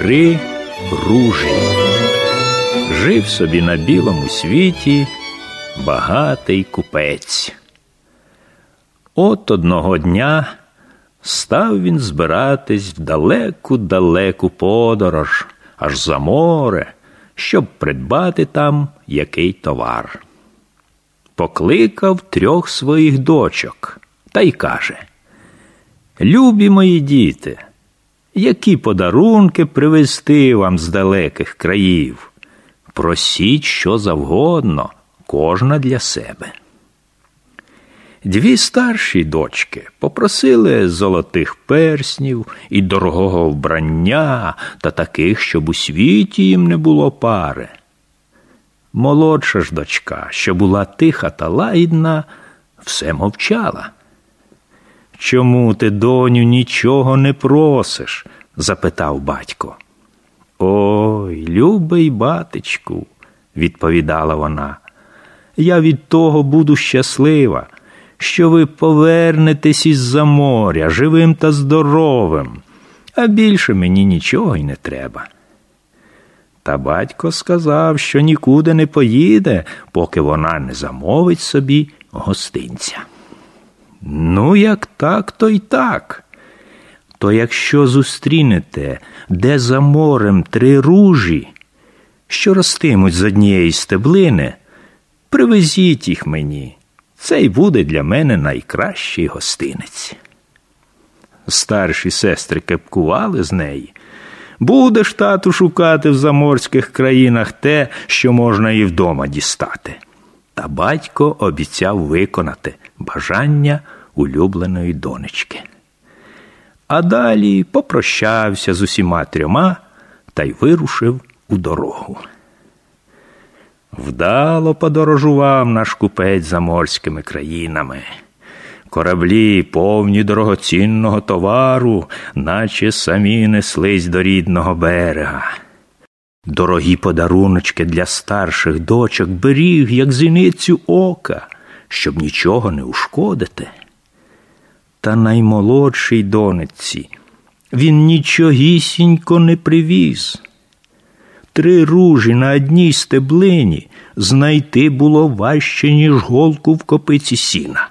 3 ружі. Жив собі на білому світі багатий купець. От одного дня став він збиратись в далеку-далеку подорож, аж за море, щоб придбати там який товар. Покликав 3 своїх дочок та й каже: «Любі мої діти, які подарунки привезти вам з далеких країв? Просіть що завгодно, кожна для себе». 2 старші дочки попросили золотих перснів і дорогого вбрання та таких, щоб у світі їм не було пари. Молодша ж дочка, що була тиха та лагідна, все мовчала. «Чому ти, доню, нічого не просиш?» – запитав батько. «Ой, любий батечку», – відповідала вона, – «я від того буду щаслива, що ви повернетесь із-за моря живим та здоровим, а більше мені нічого й не треба». Та батько сказав, що нікуди не поїде, поки вона не замовить собі гостинця. «Ну, як так, то й так. То якщо зустрінете, де за морем 3 ружі, що ростимуть з однієї стеблини, привезіть їх мені. Це й буде для мене найкращий гостинець». Старші сестри кепкували з неї. «Будеш, тату, шукати в заморських країнах те, що можна і вдома дістати». Та батько обіцяв виконати бажання улюбленої донечки. А далі попрощався з усіма 3 та й вирушив у дорогу. Вдало подорожував наш купець заморськими країнами. Кораблі, повні дорогоцінного товару, наче самі неслись до рідного берега. Дорогі подаруночки для старших дочок беріг, як зіницю ока, щоб нічого не ушкодити. Та наймолодшій донечці він нічогісінько не привіз. 3 ружі на одній стеблині знайти було важче, ніж голку в копиці сіна.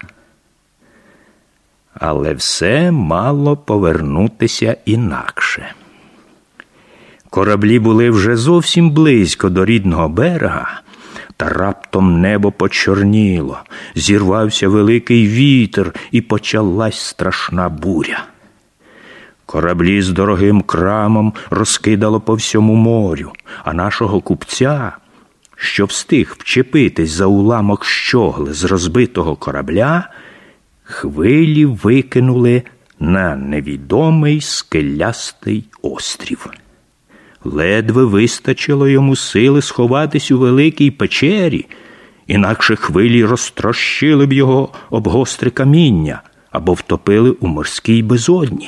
Але все мало повернутися інакше. Кораблі були вже зовсім близько до рідного берега, та раптом небо почорніло, зірвався великий вітер і почалась страшна буря. Кораблі з дорогим крамом розкидало по всьому морю, а нашого купця, що встиг вчепитись за уламок щогли з розбитого корабля, хвилі викинули на невідомий скелястий острів. Ледве вистачило йому сили сховатись у великій печері, інакше хвилі розтрощили б його об гостре каміння або втопили у морській безодні.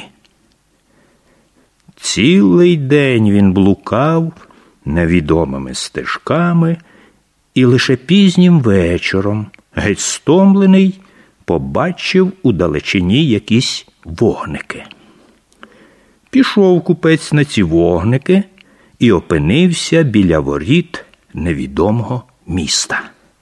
Цілий день він блукав невідомими стежками і лише пізнім вечором, геть стомлений, побачив у далечині якісь вогники. Пішов купець на ці вогники і опинився біля воріт невідомого міста.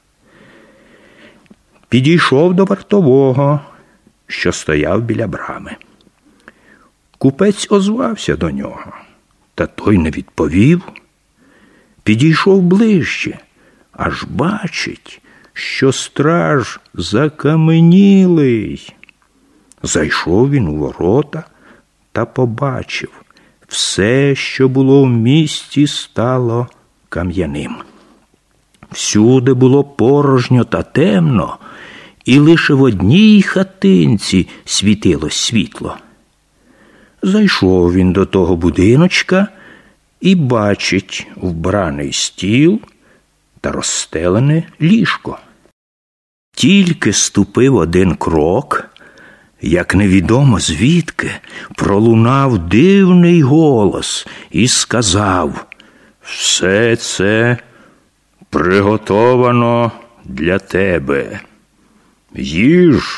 Підійшов до вартового, що стояв біля брами. Купець озвався до нього, та той не відповів. Підійшов ближче, аж бачить, що страж закаменілий. Зайшов він у ворота та побачив, все, що було в місті, стало кам'яним. Всюди було порожньо та темно, і лише в одній хатинці світилось світло. Зайшов він до того будиночка і бачить вбраний стіл та розстелене ліжко. Тільки ступив 1 крок, як невідомо звідки пролунав дивний голос і сказав: «Все це приготовано для тебе. Їж,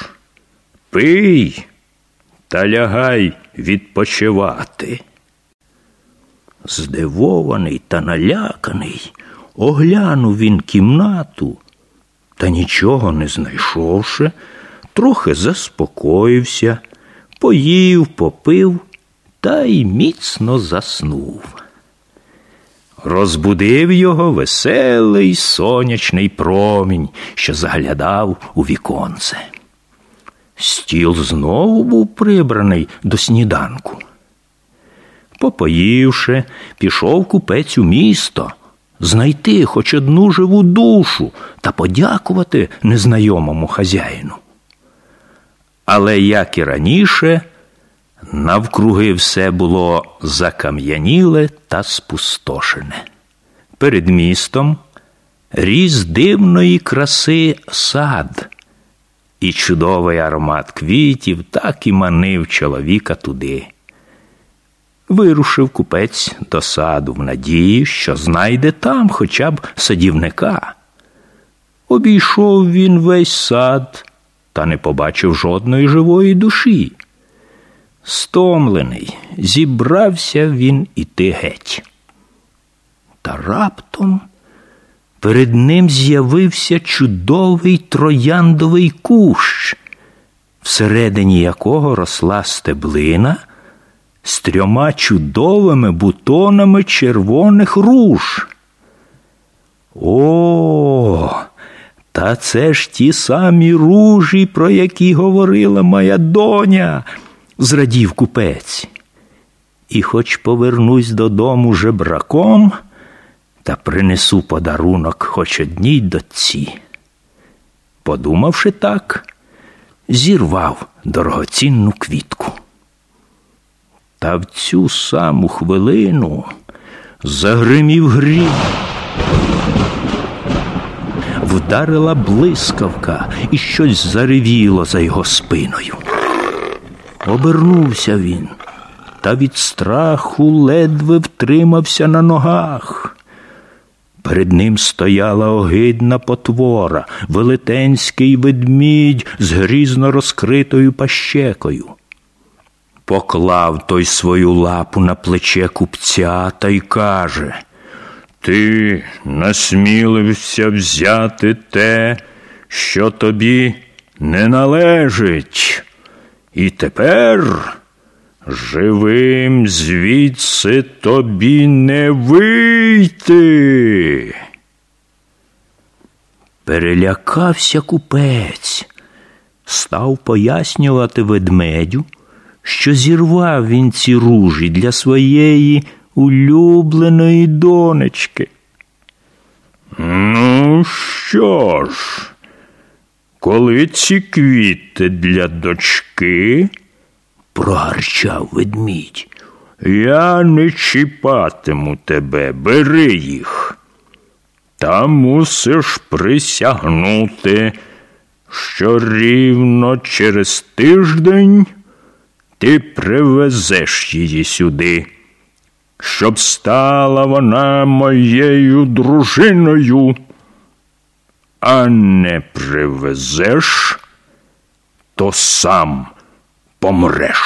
пий та лягай відпочивати». Здивований та наляканий, оглянув він кімнату, та нічого не знайшовши, трохи заспокоївся, поїв, попив та й міцно заснув. Розбудив його веселий сонячний промінь, що заглядав у віконце. Стіл знову був прибраний до сніданку. Попоївши, пішов купець у місто, знайти хоч одну живу душу та подякувати незнайомому хазяїну. Але, як і раніше, навкруги все було закам'яніле та спустошене. Перед містом ріс дивної краси сад, і чудовий аромат квітів так і манив чоловіка туди. Вирушив купець до саду в надії, що знайде там хоча б садівника. Обійшов він весь сад та не побачив жодної живої душі. Стомлений, зібрався він іти геть. Та раптом перед ним з'явився чудовий трояндовий кущ, всередині якого росла стеблина з 3 чудовими бутонами червоних руж. «О, та це ж ті самі ружі, про які говорила моя доня!» – зрадів купець. «І хоч повернусь додому жебраком, та принесу подарунок хоч одній дочці». Подумавши так, зірвав дорогоцінну квітку. Та в цю саму хвилину загримів грім. Вдарила блискавка, і щось заревіло за його спиною. Обернувся він, та від страху ледве втримався на ногах. Перед ним стояла огидна потвора, велетенський ведмідь з грізно розкритою пащекою. Поклав той свою лапу на плече купця та й каже: «Ти насмілився взяти те, що тобі не належить, і тепер живим звідси тобі не вийти». Перелякався купець, став пояснювати ведмедю, що зірвав він ці ружі для своєї улюбленої донечки. «Ну що ж, коли ці квіти для дочки?» – прогарчав ведмідь. «Я не чіпатиму тебе, бери їх. Та мусиш присягнути, що рівно через тиждень ти привезеш її сюди, щоб стала вона моєю дружиною. А не привезеш, то сам помреш».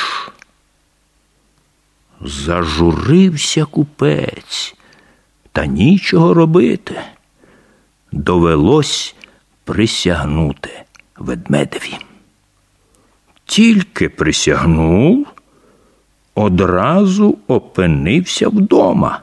Зажурився купець, та нічого робити. Довелось присягнути ведмедеві. Тільки присягнув, одразу опинився вдома.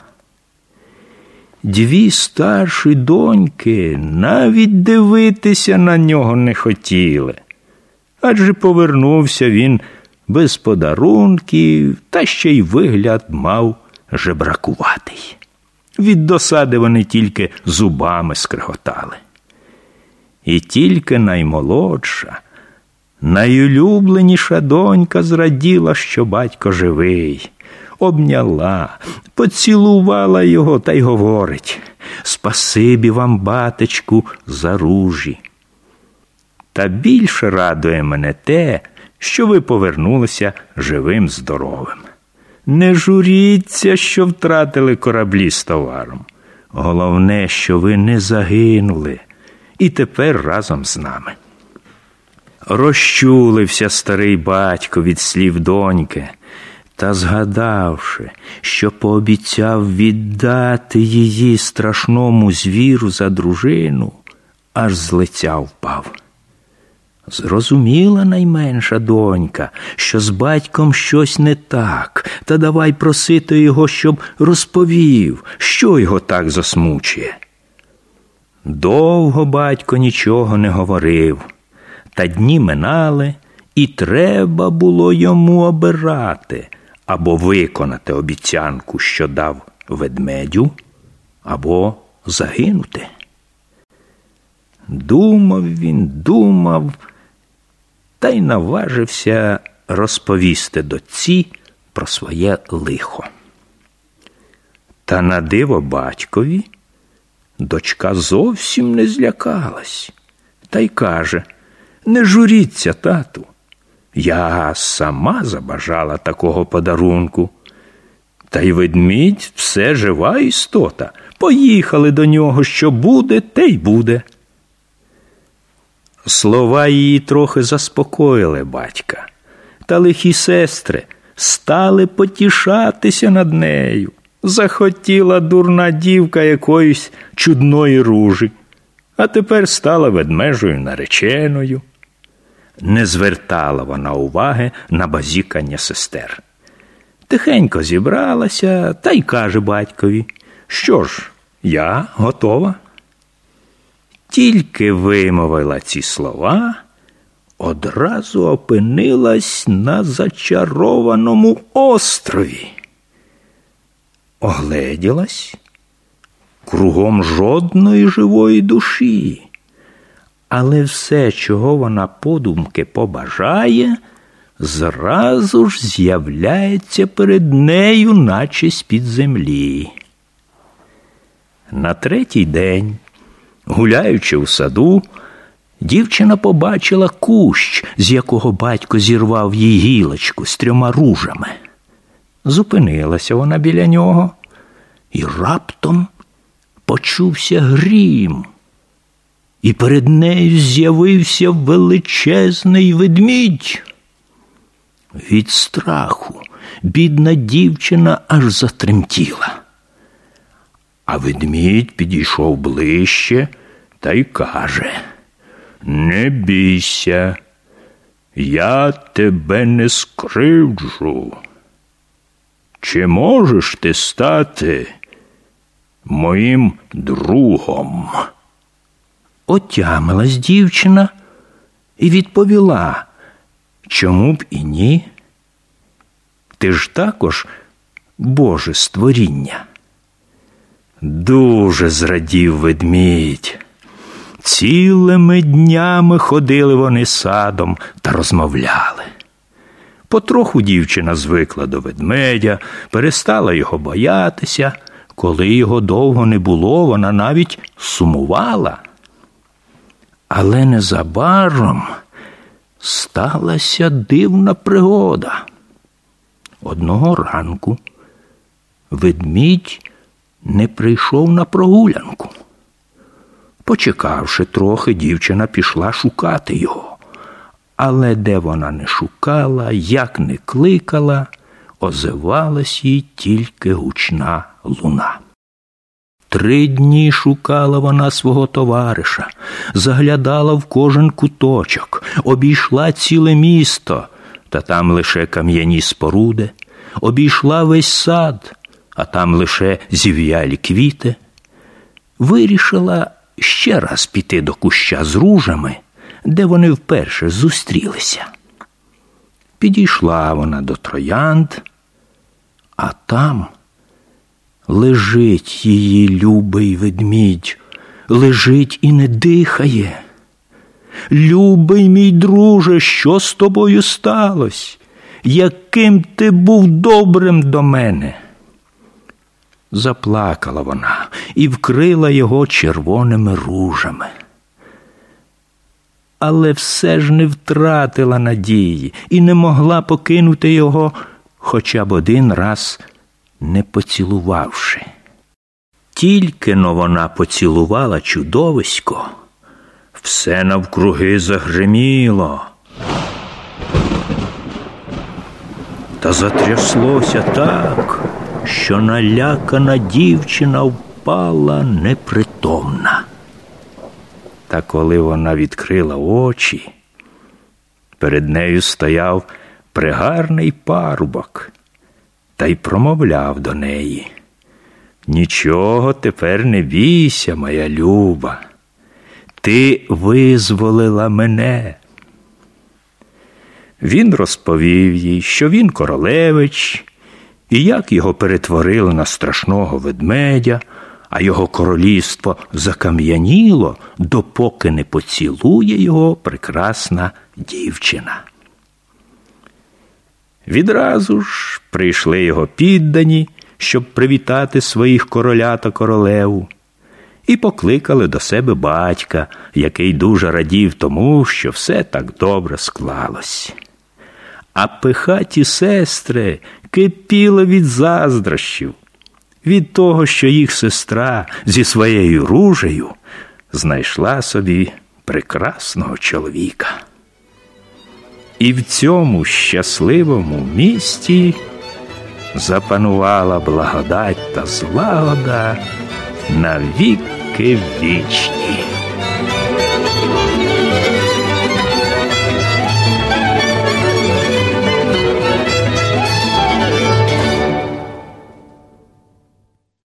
2 старші доньки навіть дивитися на нього не хотіли, адже повернувся він без подарунків, та ще й вигляд мав жебракуватий. Від досади вони тільки зубами скреготали. І тільки наймолодша, найулюбленіша донька зраділа, що батько живий. Обняла, поцілувала його та й говорить: «Спасибі вам, батечку, за ружі. Та більше радує мене те, що ви повернулися живим-здоровим. Не журіться, що втратили кораблі з товаром. Головне, що ви не загинули і тепер разом з нами». Розчулився старий батько від слів доньки, Та згадавши, що пообіцяв віддати її страшному звіру за дружину, аж з лиця впав. Зрозуміла найменша донька, що з батьком щось не так, та давай просити його, щоб розповів, що його так засмучує. Довго батько нічого не говорив, та дні минали, і треба було йому обирати або виконати обіцянку, що дав ведмедю, або загинути. Думав він, думав, та й наважився розповісти дочці про своє лихо. Та на диво батькові дочка зовсім не злякалась, та й каже: «Не журіться, тату, я сама забажала такого подарунку. Та й ведмідь все жива істота, поїхали до нього, що буде, те й буде». Слова її трохи заспокоїли батька, та лихі сестри стали потішатися над нею. Захотіла дурна дівка якоїсь чудної ружі, а тепер стала ведмежою нареченою. Не звертала вона уваги на базікання сестер. Тихенько зібралася та й каже батькові: «Що ж, я готова». Тільки вимовила ці слова, одразу опинилась на зачарованому острові. Огледілась, кругом жодної живої душі, але все, чого вона подумки побажає, зразу ж з'являється перед нею, наче з-під землі. На третій день, гуляючи в саду, дівчина побачила кущ, з якого батько зірвав їй гілочку з 3 ружами. Зупинилася вона біля нього, і раптом почувся грім, і перед нею з'явився величезний ведмідь. Від страху бідна дівчина аж затремтіла. А ведмідь підійшов ближче та й каже: «Не бійся, я тебе не скривджу. Чи можеш ти стати моїм другом?» Отямилась дівчина і відповіла: «Чому б і ні? Ти ж також Боже створіння». Дуже зрадів ведмідь. Цілими днями ходили вони садом та розмовляли. Потроху дівчина звикла до ведмедя, перестала його боятися. Коли його довго не було, вона навіть сумувала. Але незабаром сталася дивна пригода. Одного ранку ведмідь не прийшов на прогулянку. Почекавши трохи, дівчина пішла шукати його. Але де вона не шукала, як не кликала, озивалась їй тільки гучна луна. 3 дні шукала вона свого товариша, заглядала в кожен куточок, обійшла ціле місто, та там лише кам'яні споруди, обійшла весь сад, а там лише зів'ялі квіти. Вирішила ще раз піти до куща з ружами, де вони вперше зустрілися. Підійшла вона до троянд, а там лежить її любий ведмідь, лежить і не дихає. «Любий мій друже, що з тобою сталося? Яким ти був добрим до мене?» Заплакала вона і вкрила його червоними ружами. Але все ж не втратила надії і не могла покинути його хоча б один раз не поцілувавши. Тільки-но вона поцілувала чудовисько, все навкруги загриміло. та затряслося так, що налякана дівчина впала непритомна. Та коли вона відкрила очі, перед нею стояв пригарний парубок та й промовляв до неї: «Нічого тепер не бійся, моя люба, ти визволила мене». Він розповів їй, що він королевич, і як його перетворили на страшного ведмедя, а його королівство закам'яніло, допоки не поцілує його прекрасна дівчина. Відразу ж прийшли його піддані, щоб привітати своїх короля та королеву, і покликали до себе батька, який дуже радів тому, що все так добре склалось. А пихаті сестри кипіли від заздрощів, від того, що їх сестра зі своєю ружею знайшла собі прекрасного чоловіка. І в цьому щасливому місті запанувала благодать та злагода на віки вічні.